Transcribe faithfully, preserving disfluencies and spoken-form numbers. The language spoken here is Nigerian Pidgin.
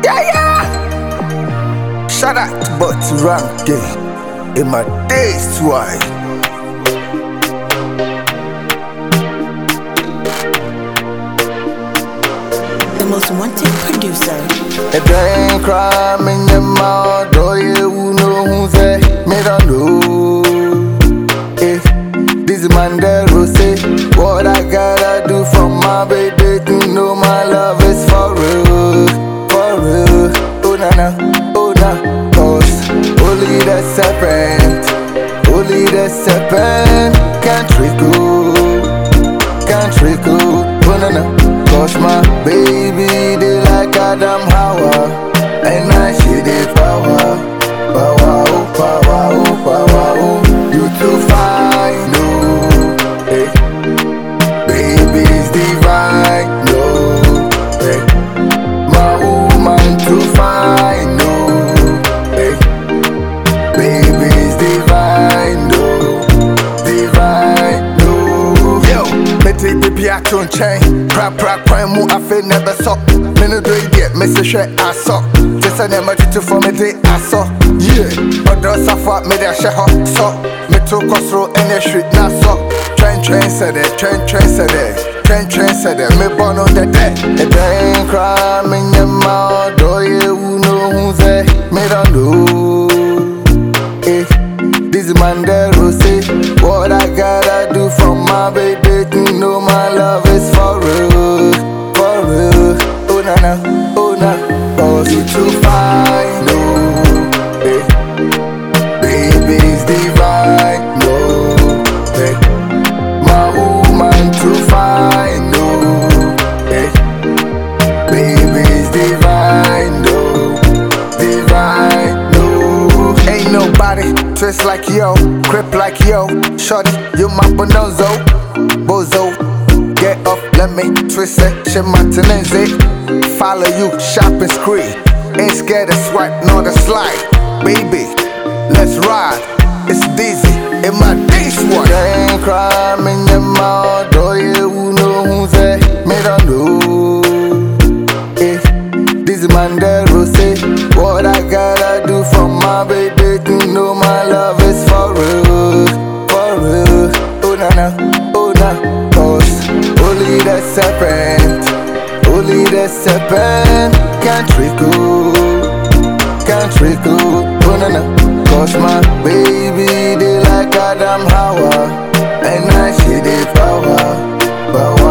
Yeah, yeah. Shout out to Butty Ranking in my days twice. The most wanted producer. If they ain't crying in your mouth, do you know who's there? Me don't know. Eh, this man there will say what I gotta do for my baby to know my love is for real, for real. Oh na na, oh na, cause only the serpent, only the serpent can trickle, can trickle. Oh na na. Cause my baby, they like Adam Hawa, and I see the power, power, oh, power, oh, power, oh. You too fine, no, hey. Baby's divine, no, hey. My woman too fine, no, hey. Baby's divine, no, divine, no. Yo, me take the piato chain. Prap prap prime mu I feel never saw. Me no do it yet, me say shit I saw. Just a name to for me day I saw. Yeah, but those suffer me they share hot so. Me took us through any street now so. Train train said it, train train said it, train train said it. Me born on the dead. If they ain't crying in your mouth, do you know who's there? Me don't know. Eh, this man there will say what I gotta do for my baby to know my love is for real, for real. Oh na na, oh na, cause you too fine, no, eh. Baby's divine, no, eh. My woman too fine, no, eh. Baby's divine, no, divine, no. Ain't nobody twist like yo, grip like yo. Shorty, you my bonozo, bozo. Get up, let me twist it, shit my tenency. Follow you, shopping spree. Ain't scared to swipe nor to slide. Baby, let's ride. It's dizzy in my days one. They ain't crying in your mouth, do you know who's there? Me don't know. Eh, this man there will say what I gotta do for my baby to know my love is for real, for real. Oh na na, oh na, cause only the serpent, only the serpent can trickle, can trickle. Oh na na, cause my baby they like Adam Hawa, and I see the power, power.